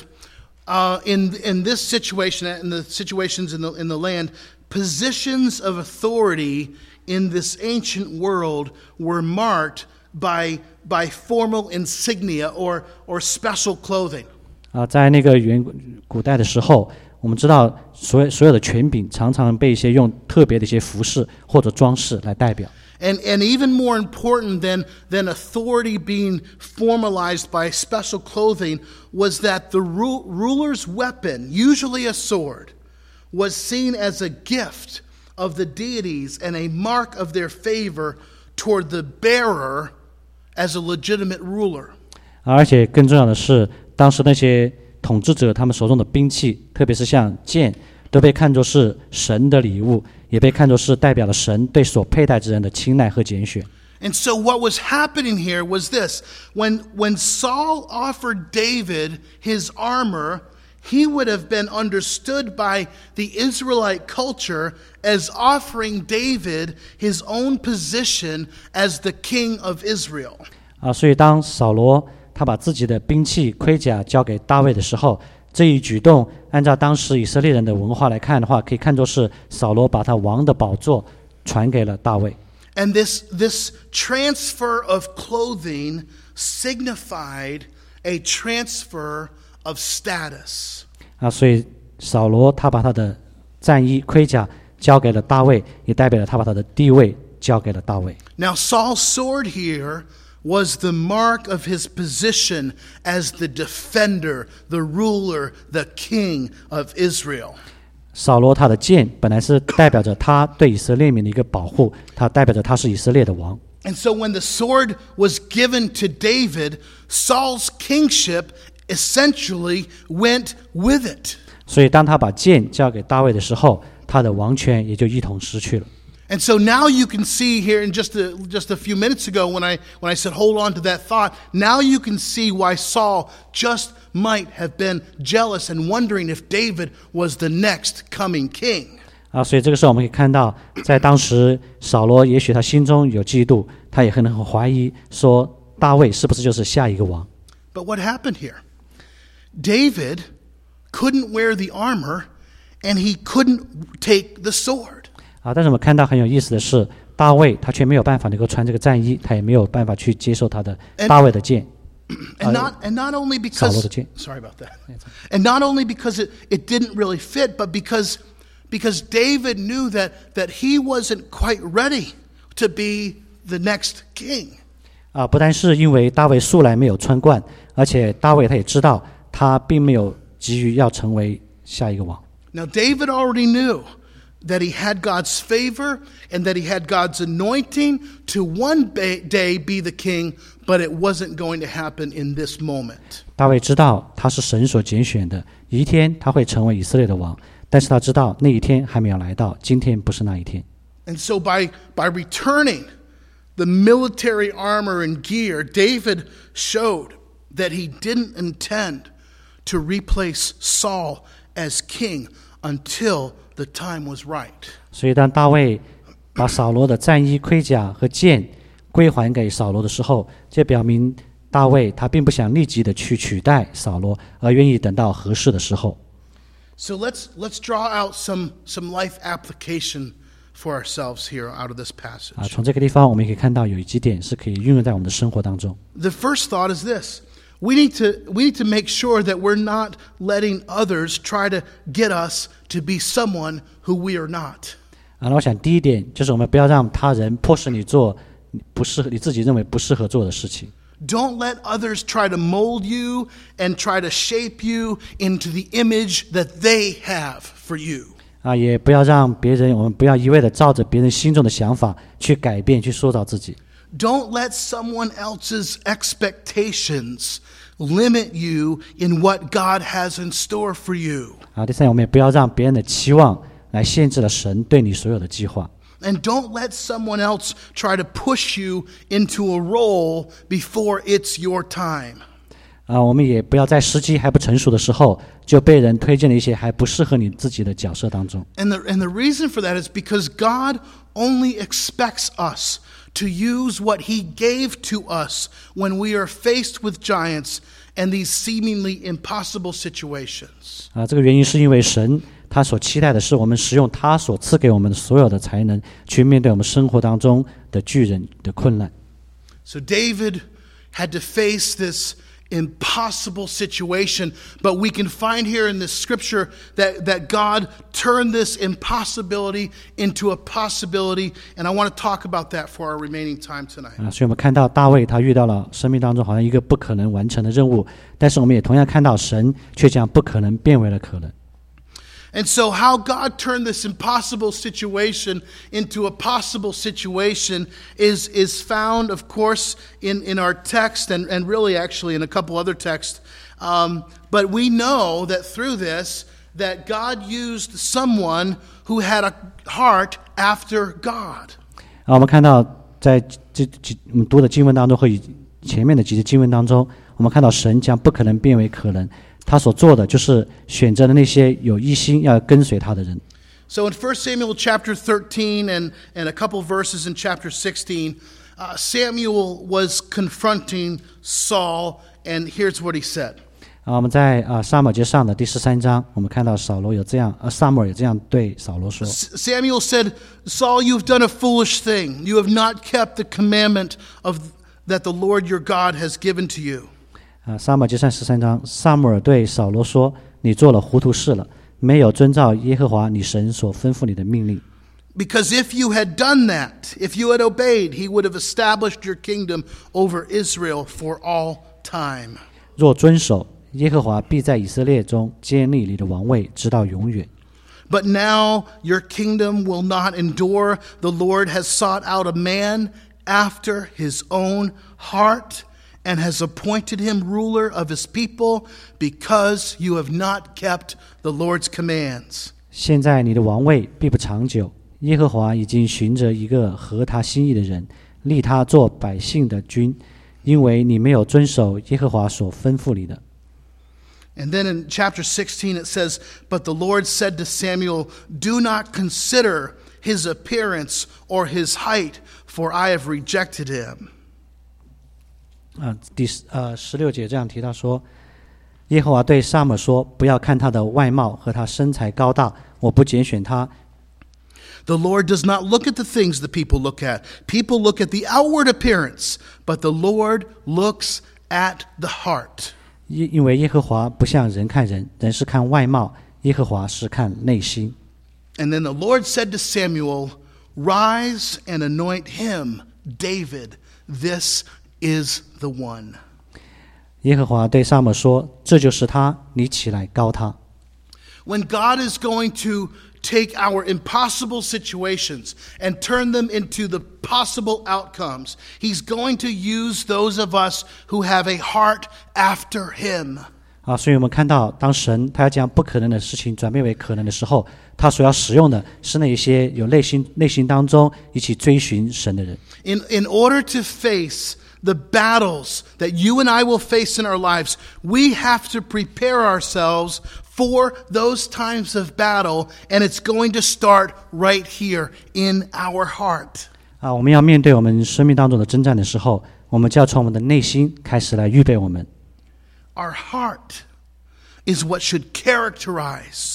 in this situation, in the situations in the land, positions of authority in this ancient world were marked by formal insignia or special clothing. 在那个古代的时候，我们知道所有的权柄常常被一些用特别的一些服饰或者装饰来代表。 And even more important than authority being formalized by special clothing was that the ruler's weapon, usually a sword, was seen as a gift of the deities and a mark of their favor toward the bearer as a legitimate ruler. 而且更重要的是，当时那些统治者他们手中的兵器，特别是像剑，都被看作是神的礼物，也被看作是代表了神对所佩戴之人的青睐和拣选。 And so what was happening here was this. When Saul offered David his armor, he would have been understood by the Israelite culture as offering David his own position as the king of Israel. 所以当扫罗他把自己的兵器盔甲交给大卫的时候，这一举动按照当时以色列人的文化来看的话，可以看作是扫罗把他王的宝座传给了大卫。 And this transfer of clothing signified a transfer of status. 所以扫罗他把他的战衣盔甲交给了大卫，也代表了他把他的地位交给了大卫。 Now Saul's sword here was the mark of his position as the defender, the ruler, the king of Israel. 扫罗他的剑本来是代表着他对以色列民的一个保护，他代表着他是以色列的王。 And so when the sword was given to David, Saul's kingship essentially went with it. 所以当他把剑交给大卫的时候，他的王权也就一同失去了。 And so now you can see here in just a few minutes ago when I said hold on to that thought, now you can see why Saul just might have been jealous and wondering if David was the next coming king. 所以这个时候我们可以看到，在当时扫罗也许他心中有嫉妒，他也可能很怀疑说大卫是不是就是下一个王。 But what happened here? David couldn't wear the armor and he couldn't take the sword. 但是我们看到很有意思的是， 大卫他却没有办法能够穿这个战衣，他也没有办法去接受他的大卫的剑。 And not only because sorry about that. And not only because it didn't really fit, but because David knew that he wasn't quite ready to be the next king. 不单是因为大卫素来没有穿贯，而且大卫他也知道他并没有急于要成为下一个王。 Now David already knew that he had God's favor and that he had God's anointing to one day be the king, but it wasn't going to happen in this moment. 大卫知道他是神所拣选的，一天他会成为以色列的王，但是他知道那一天还没有来到，今天不是那一天。 And so by returning the military armor and gear, David showed that he didn't intend to replace Saul as king until the time was right. 所以当大卫把扫罗的战衣、盔甲和剑归还给扫罗的时候，这表明大卫他并不想立即的去取代扫罗，而愿意等到合适的时候。 So let's draw out some life application for ourselves here out of this passage. 从这个地方我们可以看到有几点是可以运用在我们的生活当中。 The first thought is this. We need to make sure that we're not letting others try to get us to be someone who we are not. 那我想第一点就是我们不要让他人迫使你做你自己认为不适合做的事情。 Don't let others try to mold you and try to shape you into the image that they have for you. 也不要让别人，我们不要一味的照着别人心中的想法去改变、去塑造自己。 Don't let someone else's expectations limit you in what God has in store for you. 第三，我们也不要让别人的期望来限制了神对你所有的计划。 And don't let someone else try to push you into a role before it's your time. 我们也不要在时机还不成熟的时候就被人推荐了一些还不适合你自己的角色当中。 And the reason for that is because God only expects us to use what He gave to us when we are faced with giants and these seemingly impossible situations. 这个原因是因为神他所期待的是我们使用他所赐给我们的所有的才能去面对我们生活当中的巨人的困难。 So David had to face this impossible situation, but we can find here in this scripture that God turned this impossibility into a possibility, and I want to talk about that for our remaining time tonight. 所以我们看到大卫他遇到了生命当中好像一个不可能完成的任务，但是我们也同样看到神却将不可能变为了可能。 And so how God turned this impossible situation into a possible situation is found, of course, in our text and really actually in a couple other texts. But we know that through this, that God used someone who had a heart after God. 我们看到在我们读的经文当中和前面的几节经文当中，我们看到神将不可能变为可能。他所做的就是选择了那些有一心要跟随他的人。 So in 1 Samuel chapter 13 and a couple verses in chapter 16, Samuel was confronting Saul, and here's what he said. 我们在撒母耳记上的第13章，我们看到撒母耳有这样对扫罗说。 Samuel said, Saul, you've done a foolish thing. You have not kept the commandment that the Lord your God has given to you. 撒母耳记上13章，撒母耳对扫罗说：“你做了糊涂事了，没有遵照耶和华你神所吩咐你的命令。” Because if you had done that, if you had obeyed, he would have established your kingdom over Israel for all time. 若遵守，耶和华必在以色列中建立你的王位，直到永远。 But now your kingdom will not endure. The Lord has sought out a man after his own heart, and has appointed him ruler of his people, because you have not kept the Lord's commands. 现在你的王位必不长久，耶和华已经寻着一个合他心意的人，立他做百姓的君，因为你没有遵守耶和华所吩咐你的。 And then in chapter 16 it says, But the Lord said to Samuel, Do not consider his appearance or his height, for I have rejected him. 第16节这样提到说，耶和华对撒母耳说：“不要看他的外貌和他身材高大，我不拣选他。” The Lord does not look at the things the people look at. People look at the outward appearance, but the Lord looks at the heart. 因为耶和华不像人看人，人是看外貌，耶和华是看内心。 And then the Lord said to Samuel, Rise and anoint him, David. This is the one. 耶和华对撒母耳说：“这就是他，你起来膏他。” When God is going to take our impossible situations and turn them into the possible outcomes, He's going to use those of us who have a heart after Him. 所以我们看到，当神他要将不可能的事情转变为可能的时候，他所要使用的是那一些有内心当中一起追寻神的人。 In order to face the battles that you and I will face in our lives, we have to prepare ourselves for those times of battle, and it's going to start right here in our heart. 我们要面对我们生命当中的征战的时候，我们就要从我们的内心开始来预备我们。 Our heart is what should characterize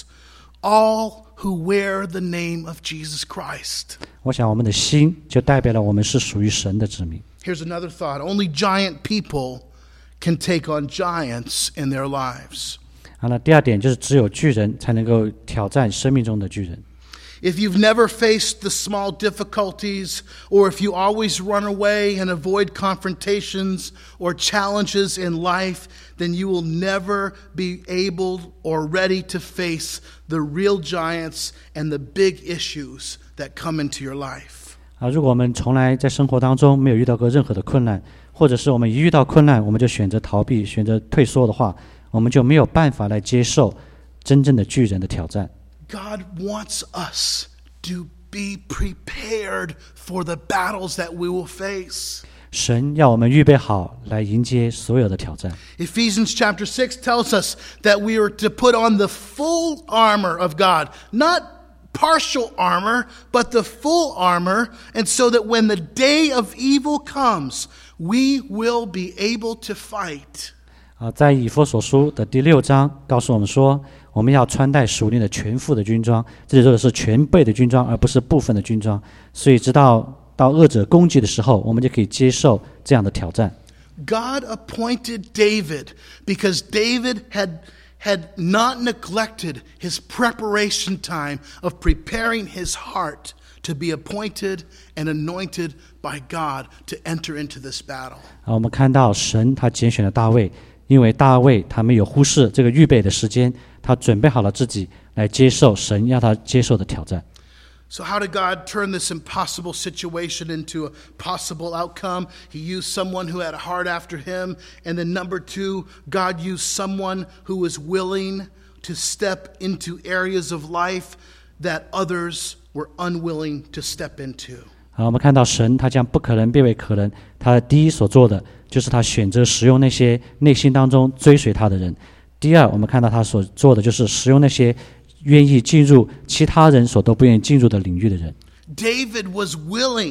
all who wear the name of Jesus Christ. 我想我们的心就代表了我们是属于神的子民。 Here's another thought. Only giant people can take on giants in their lives. 那第二点就是只有巨人才能够挑战生命中的巨人。 If you've never faced the small difficulties, or if you always run away and avoid confrontations or challenges in life, then you will never be able or ready to face the real giants and the big issues that come into your life. 如果我们从来在生活当中没有遇到过任何的困难，或者是我们一遇到困难我们就选择逃避、选择退缩的话，我们就没有办法来接受真正的巨人的挑战。 God wants us to be prepared for the battles that we will face. 神要我们预备好来迎接所有的挑战。 Ephesians chapter 6 tells us that we are to put on the full armor of God, not partial armor, but the full armor, and so that when the day of evil comes, we will be able to fight. 在以弗所书的第6章告诉我们说，我们要穿戴属灵的全副的军装，这里说的是全备的军装，而不是部分的军装。所以直到恶者攻击的时候，我们就可以接受这样的挑战。 God appointed David because David had not neglected his preparation time of preparing his heart to be appointed and anointed by God to enter into this battle. 我们看到神他拣选了大卫，因为大卫他没有忽视这个预备的时间，他准备好了自己来接受神要他接受的挑战。 So how did God turn this impossible situation into a possible outcome? He used someone who had a heart after him. And then number 2, God used someone who was willing to step into areas of life that others were unwilling to step into. 我们看到神他将不可能变为可能，他第一所做的就是他选择使用那些内心当中追随他的人。第二，我们看到他所做的就是使用那些愿意进入其他人所都不愿意进入的领域的人。 David was willing.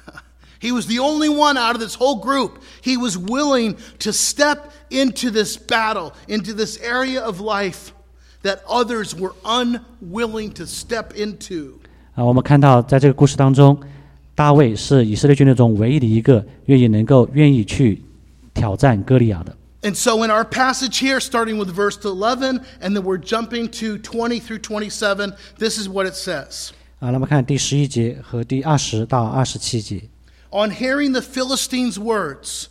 He was the only one out of this whole group. He was willing to step into this battle, into this area of life that others were unwilling to step into. 我们看到在这个故事当中，大卫是以色列军队中唯一的一个愿意去挑战歌利亚的。 And so in our passage here, starting with verse 11, and then we're jumping to 20 through 27, this is what it says. 那么看第11节和第20到27节。 On hearing the Philistines' words,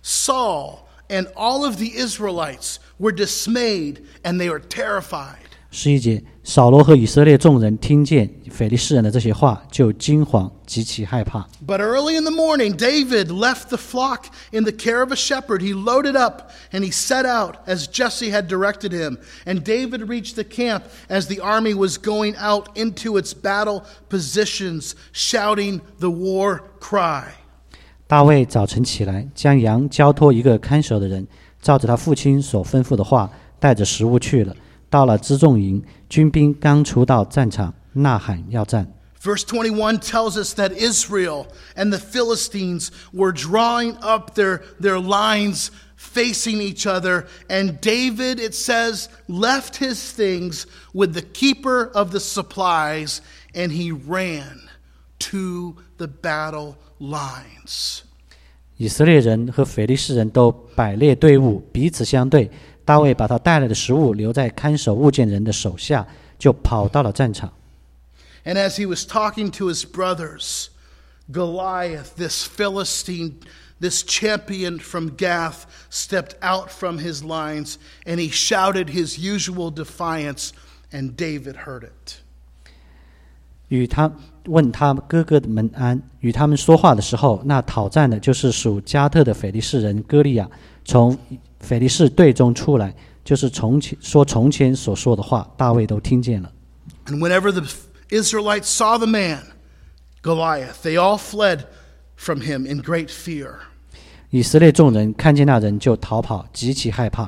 Saul and all of the Israelites were dismayed and they were terrified. 11节，扫罗和以色列众人听见非利士人的这些话，就惊惶，极其害怕。 But early in the morning, David left the flock in the care of a shepherd. He loaded up and he set out as Jesse had directed him. And David reached the camp as the army was going out into its battle positions, shouting the war cry. 大卫早晨起来，将羊交托一个看守的人，照着他父亲所吩咐的话，带着食物去了。到了辎重营，军兵刚出到战场，呐喊要战。 Verse 21 tells us that Israel and the Philistines were drawing up their lines facing each other. And David, it says, left his things with the keeper of the supplies, and he ran to the battle lines. 以色列人和非利士人都摆列队伍，彼此相对。大卫把他带来的食物留在看守物件人的手下，就跑到了战场。 And as he was talking to his brothers, Goliath, this Philistine, this champion from Gath, stepped out from his lines, and he shouted his usual defiance, and David heard it. 与他问他哥哥的们安，与他们说话的时候，那讨战的就是属加特的非利士人歌利亚，从非利士队中出来，就是从前所说的话，大卫都听见了。 And whenever the Israelites saw the man, Goliath, they all fled from him in great fear. 以色列众人看见那人就逃跑，极其害怕。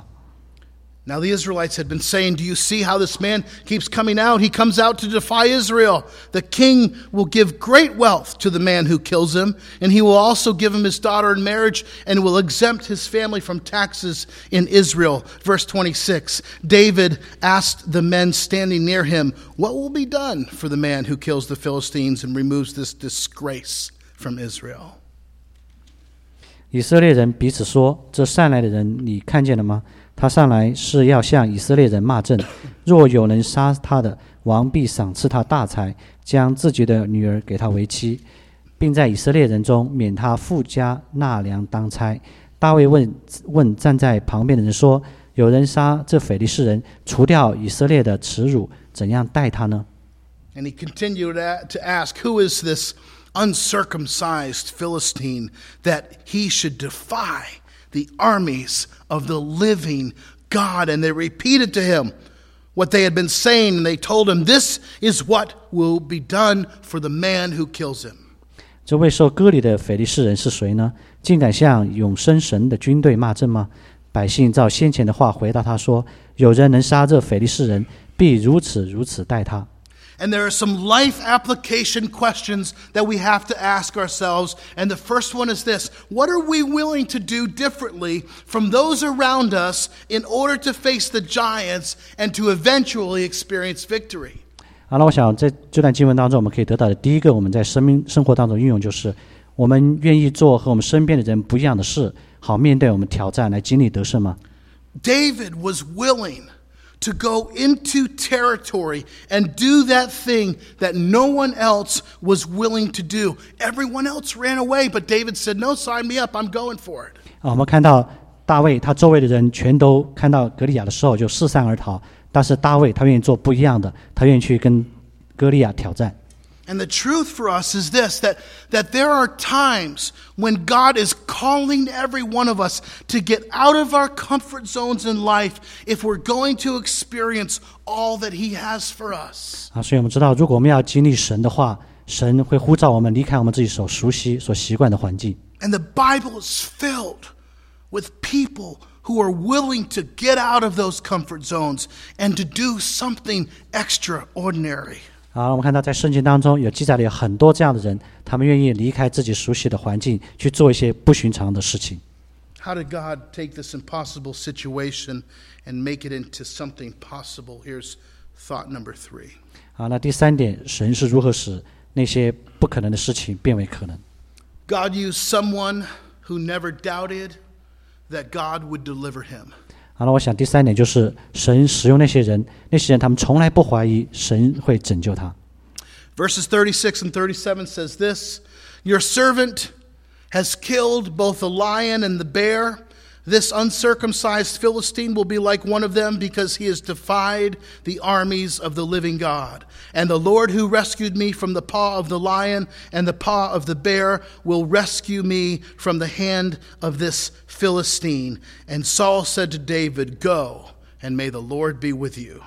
Now the Israelites had been saying, "Do you see how this man keeps coming out? He comes out to defy Israel. The king will give great wealth to the man who kills him, and he will also give him his daughter in marriage, and will exempt his family from taxes in Israel." Verse 26, David asked the men standing near him, "What will be done for the man who kills the Philistines and removes this disgrace from Israel?" 以色列人彼此说：“这上来的人，你看见了吗？他上来是要向以色列人骂阵。若有人杀他的，王必赏赐他大财，将自己的女儿给他为妻，并在以色列人中免他富家纳粮当差。”大卫问站在旁边的人说：“有人杀这非利士人，除掉以色列的耻辱，怎样待他呢？” And he continued to ask, "Who is this uncircumcised Philistine that he should defy the armies of the living God?" And they repeated to him what they had been saying, and they told him, "This is what will be done for the man who kills him." 这位受割礼的非利士人是谁呢？竟敢向永生神的军队骂阵吗？百姓照先前的话回答他说：“有人能杀这非利士人，必如此待他。” And there are some life application questions that we have to ask ourselves. And the first one is this: what are we willing to do differently from those around us in order to face the giants and to eventually experience victory? 好了，我想在这段经文当中，我们可以得到的第一个，我们在生活当中运用，就是我们愿意做和我们身边的人不一样的事，好面对我们挑战，来经历得胜吗？ David was willing to go into territory and do that thing that no one else was willing to do. Everyone else ran away, but David said, "No, sign me up. I'm going for it." 我们看到大卫他周围的人全都看到歌利亚的时候就四散而逃，但是大卫他愿意做不一样的，他愿意去跟歌利亚挑战。 And the truth for us is this, that there are times when God is calling every one of us to get out of our comfort zones in life if we're going to experience all that He has for us. 所以我们知道，如果我们要经历神的话，神会呼召我们离开我们自己所熟悉、所习惯的环境。 And the Bible is filled with people who are willing to get out of those comfort zones and to do something extraordinary. 我们看到在圣经当中有记载了有很多这样的人，他们愿意离开自己熟悉的环境，去做一些不寻常的事情。 How did God take this impossible situation and make it into something possible? Here's thought number 3. 那第三点，神是如何使那些不可能的事情变为可能？ God used someone who never doubted that God would deliver him. 好了，我想第三点就是神使用那些人他们从来不怀疑神会拯救他。 Verses 36 and 37 says this: "Your servant has killed both the lion and the bear. This uncircumcised Philistine will be like one of them because he has defied the armies of the living God. And the Lord who rescued me from the paw of the lion and the paw of the bear will rescue me from the hand of this Philistine." And Saul said to David, "Go, and may the Lord be with you."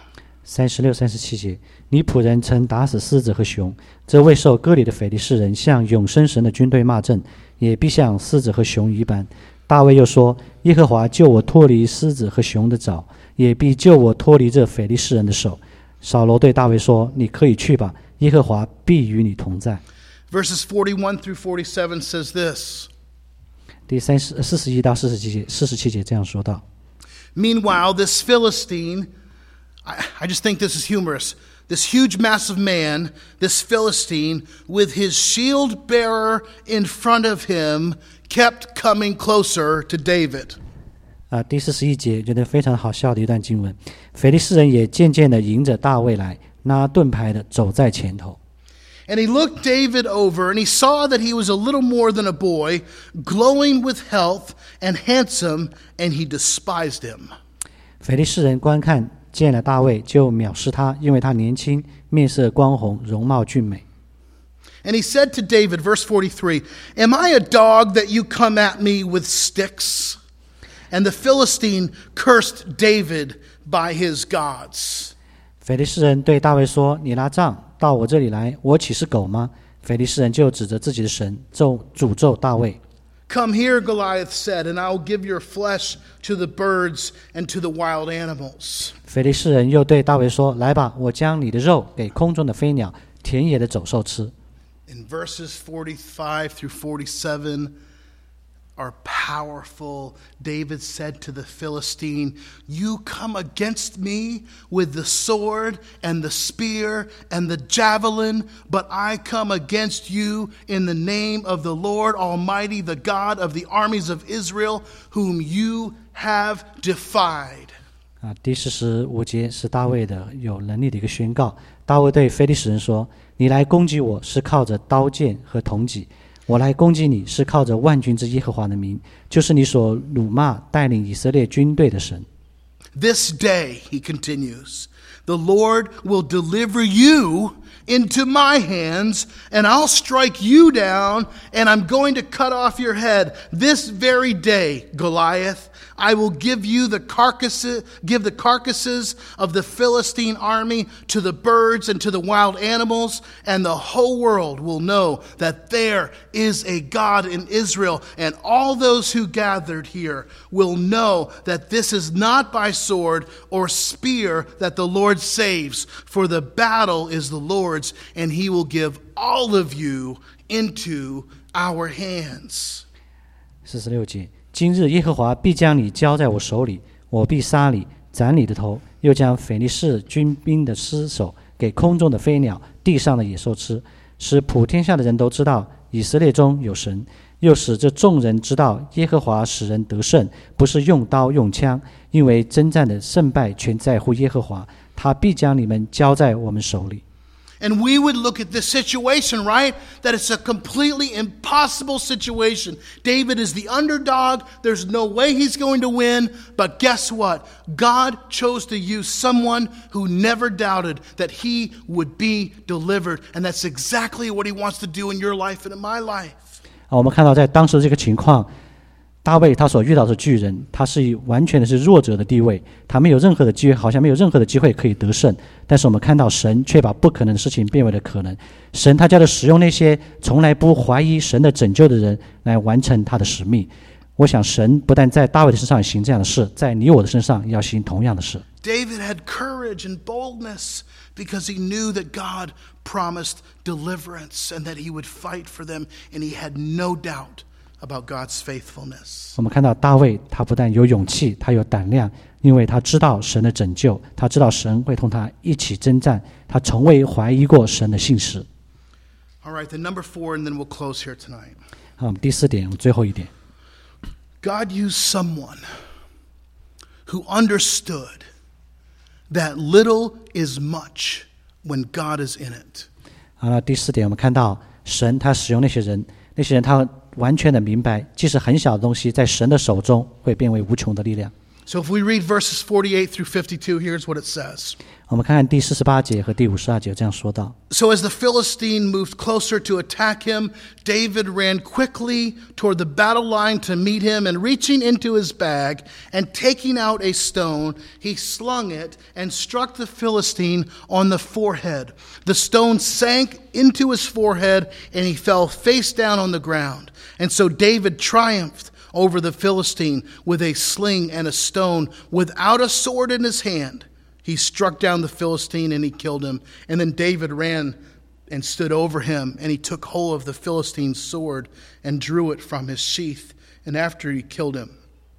36、37节，你仆人曾打死狮子和熊，这未受割礼的非利士人向永生神的军队骂阵，也必像狮子和熊一般。大卫又说：“耶和华救我脱离狮子和熊的爪，也必救我脱离这非利士人的手。”扫罗对大卫说：“你可以去吧，耶和华必与你同在。” Verses 41 through 47 says this: 41到47节这样说道。 Meanwhile, this Philistine, I just think this is humorous. This huge, massive man, this Philistine, with his shield bearer in front of him, kept coming closer to David. 第41节觉得非常好笑的一段经文，腓利士人也渐渐地迎着大卫来，拿盾牌的走在前头。 And he looked David over, and he saw that he was a little more than a boy, glowing with health and handsome, and he despised him. 腓利士人观看见了大卫，就藐视他，因为他年轻，面色光红，容貌俊美。 And he said to David, verse 43, Am I a dog that you come at me with sticks? And the Philistine cursed David by his gods. 腓利士人对大卫说：“你拿杖到我这里来，我岂是狗吗？”腓利士人就指着自己的神诅咒大卫。 Come here, Goliath said, and I will give your flesh to the birds and to the wild animals. 腓利士人又对大卫说：“来吧，我将你的肉给空中的飞鸟、田野的走兽吃。” In verses 45 through 47 are powerful. David said to the Philistine, You come against me with the sword and the spear and the javelin, but I come against you in the name of the Lord Almighty, the God of the armies of Israel, whom you have defied. 第45节是大卫的有能力的一个宣告。大卫对非利士人说：“你来攻击我是靠着刀剑和铜戟，我来攻击你是靠着万军之耶和华的名，就是你所辱骂带领以色列军队的神。” This day, he continues, the Lord will deliver you into my hands, and I'll strike you down, and I'm going to cut off your head. This very day, Goliath, I will give the carcasses of the Philistine army to the birds and to the wild animals, and the whole world will know that there is a God in Israel, and all those who gathered here will know that this is not by sword or spear that the Lord saves, for the battle is the Lord's, and he will give all of you into our hands. 46节，今日耶和华必将你交在我手里，我必杀你，斩你的头，又将腓利士军兵的尸首给空中的飞鸟、地上的野兽吃，使普天下的人都知道以色列中有神，又使这众人知道耶和华使人得胜，不是用刀用枪，因为征战的胜败全在乎耶和华，他必将你们交在我们手里。 And we would look at this situation, right? That it's a completely impossible situation. David is the underdog. There's no way he's going to win. But guess what? God chose to use someone who never doubted that he would be delivered. And that's exactly what he wants to do in your life and in my life. 我们看到在当时的这个情况，大卫他所遇到的巨人，他是完全的是弱者的地位，他没有任何的机会，好像没有任何的机会可以得胜。但是我们看到神却把不可能的事情变为了可能。神他叫他使用那些从来不怀疑神的拯救的人来完成他的使命。我想神不但在大卫的身上行这样的事，在你我的身上要行同样的事。 David had courage and boldness because he knew that God promised deliverance and that he would fight for them, and he had no doubt about God's faithfulness. 我们看到大卫他不但有勇气，他有胆量，因为他知道神的拯救，他知道神会同他一起征战，他从未怀疑过神的信实。 All right, then number 4, and then we'll close here tonight. 好，我们第4点，我们最后一点。 God used someone who understood that little is much when God is in it. 好了，第4点，我们看到神他使用那些人他完全的明白，即使很小的东西，在神的手中会变为无穷的力量。 So if we read verses 48 through 52, here's what it says. 我们看看第48节和第52节这样说道。 So as the Philistine moved closer to attack him, David ran quickly toward the battle line to meet him, and reaching into his bag and taking out a stone, he slung it and struck the Philistine on the forehead. The stone sank into his forehead, and he fell face down on the ground. And so David triumphed over the Philistine with a sling and a stone, without a sword in his hand. He struck down the Philistine and he killed him. And then David ran and stood over him, and he took hold of the Philistine's sword and drew it from his sheath and after he killed him,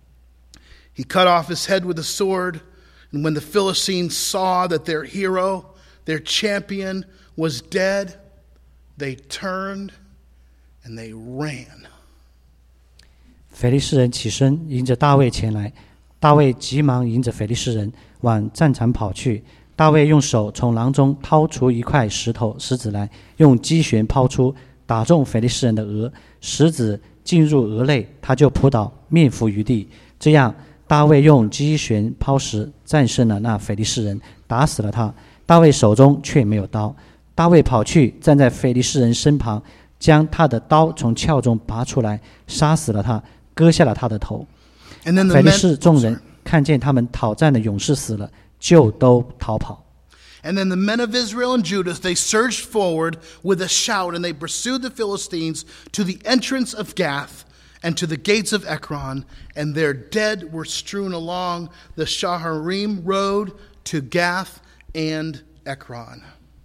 he cut off his head with a sword. And when the Philistines saw that their hero, their champion, was dead, they turned and they ran. 腓利士人起身迎着大卫前来，大卫急忙迎着腓利士人往战场跑去。大卫用手从囊中掏出一块石子来，用机旋抛出，打中腓利士人的额，石子进入额内，他就扑倒，面伏于地。这样，大卫用机旋抛石战胜了那腓利士人，打死了他。大卫手中却没有刀。大卫跑去，站在腓利士人身旁，将他的刀从鞘中拔出来，杀死了他，割下了他的头。腓利士众人看见他们讨战的勇士死了，就都逃跑。 And then the men of Israel and Judah, they surged forward with a shout, and they pursued the Philistines to the entrance of Gath and to the gates of Ekron, and their dead were strewn along the Shaharim road to Gath and Ekron.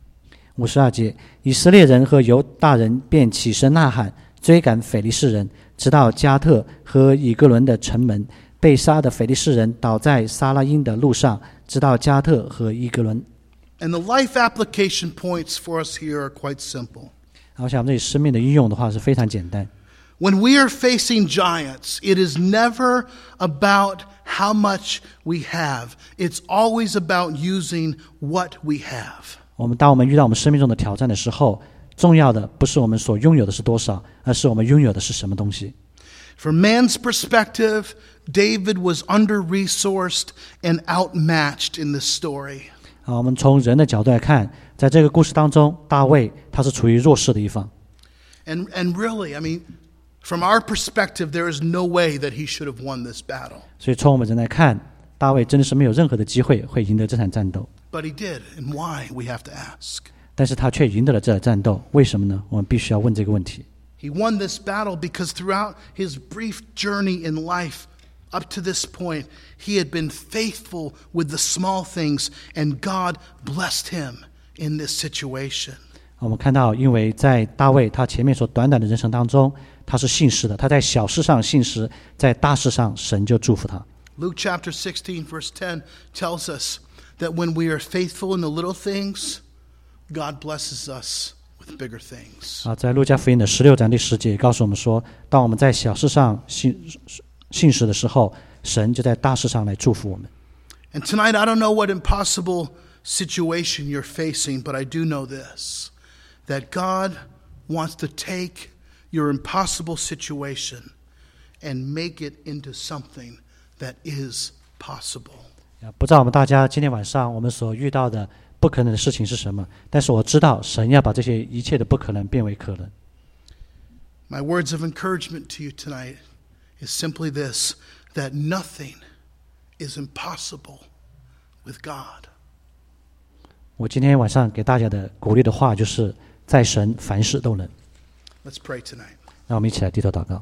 52节，以色列人和犹大人便起身呐喊，追赶腓利士人，直到加特和以哥伦的城门。被杀的腓利士人倒在撒拉因的路上，直到加特和以哥伦。 And the life application points for us here are quite simple. 我想这里生命的应用的话是非常简单。 When we are facing giants, it is never about how much we have. It's always about using what we have. 当我们遇到我们生命中的挑战的时候，重要的不是我们所拥有的是多少，而是我们拥有的是什么东西。 From man's perspective, David was under-resourced and outmatched in this story. 我们从人的角度来看，在这个故事当中，大卫他是处于弱势的一方。 And really, I mean, from our perspective, there is no way that he should have won this battle. 所以从我们人来看，大卫真的是没有任何的机会会赢得这场战斗。 But he did, and why, we have to ask. 但是他却赢得了这场战斗，为什么呢？我们必须要问这个问题。 He won this battle because throughout his brief journey in life, up to this point, he had been faithful with the small things, and God blessed him in this situation. 我们看到，因为在大卫他前面所短短的人生当中，他是信实的，他在小事上信实，在大事上神就祝福他。 Luke chapter 16, verse 10 tells us that when we are faithful in the little things, God blesses us with bigger things. 在路加福音的16章第10节告诉我们说，当我们在小事上信实的时候，神就在大事上来祝福我们。 And tonight, I don't know what impossible situation you're facing, but I do know this, that God wants to take your impossible situation and make it into something that is possible. 不知道我们大家今天晚上我们所遇到的不可能的事情是什么，但是我知道神要把这些一切的不可能变为可能。 My words of encouragement to you tonight is simply this, that nothing is impossible with God. 我今天晚上给大家的鼓励的话就是，在神凡事都能。 Let's pray tonight. 让我们一起来低头祷告。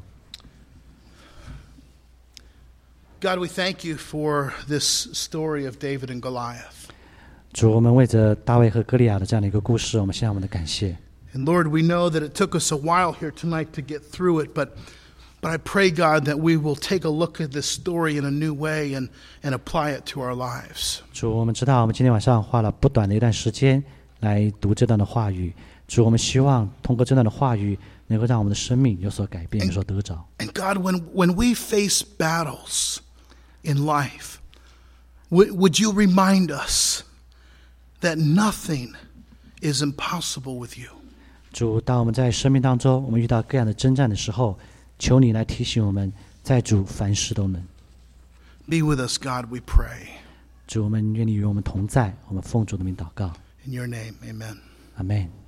God, we thank you for this story of David and Goliath. 主，我们为着大卫和歌利亚的这样的一个故事，我们向我们的感谢。 And Lord, we know that it took us a while here tonight to get through it, but I pray, God, that we will take a look at this story in a new way and apply it to our lives. 主，我们知道我们今天晚上花了不短的一段时间来读这段的话语。主，我们希望通过这段的话语，能够让我们的生命有所改变，有所得着。 And God, when we face battles in life, would you remind us that nothing is impossible with you? 主，当我们在生命当中，我们遇到各样的征战的时候，求你来提醒我们，在主凡事都能。 Be with us, God, we pray. 主，我们愿你与我们同在，我们奉主的名祷告。 In your name, amen. 阿们。